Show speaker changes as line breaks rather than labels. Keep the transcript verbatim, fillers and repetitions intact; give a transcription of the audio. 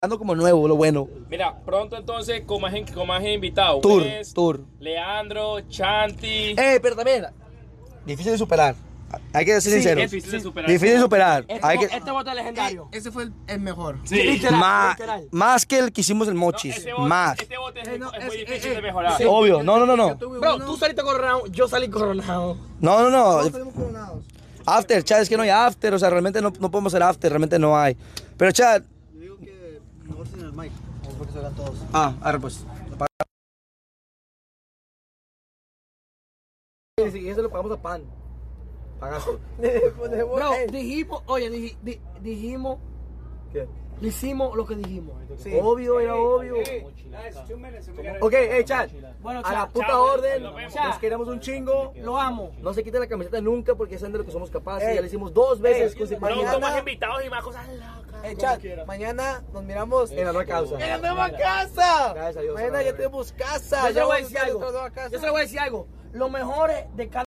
ando como nuevo, lo bueno.
Mira, pronto entonces con más, con más invitados.
Tour,
Wes,
tour.
Leandro, Chanti.
Eh, pero también, difícil de superar. Hay que ser
Sí,
sinceros.
es difícil de superar.
Difícil de superar.
Este,
Hay
bo-
que,
este bote es legendario.
Ese fue el, el mejor.
Sí.
Literal,
más,
literal.
más que el que hicimos el
No,
Mochis.
ese bote,
más.
Este bote es,
Eh, no,
es
es-
muy
eh,
difícil
eh,
de mejorar.
sí.
Obvio, no, no, no, no.
Yo tuve
Bro,
uno.
tú saliste coronado, yo salí coronado.
No, no, no.
Todos salimos coronados.
After, Chad, es que no hay after. O sea, realmente no, no podemos hacer after, realmente no hay. Pero, Chad.
Yo digo que mejor sin el mic. Porque se oigan todos.
Ah, ahora pues. Y eso lo pagamos a pan. Pagaste.
Bro, dijimos, oye, dij- di- dijimos,
¿Qué?
hicimos lo que dijimos.
Sí. Obvio, era obvio. Ok, hey, Chad.
Bueno,
A
Chad,
la puta
Chad,
orden.
nos vemos.
Nos queremos un chingo.
Lo amo.
No se quite la camiseta nunca porque saben de lo que somos capaces.
Ey.
Ya lo hicimos dos veces.
Ey,
consecutivamente.
Pronto más invitados y más cosas locas.
Eh, chat, mañana nos miramos
En la nueva causa.
en la nueva casa.
Gracias a Dios.
Mañana ya tenemos casa.
Yo se
Ya
lo voy a
vamos
decir
a
algo.
nuestra nueva casa.
Yo se lo voy a decir algo. Lo mejor de cada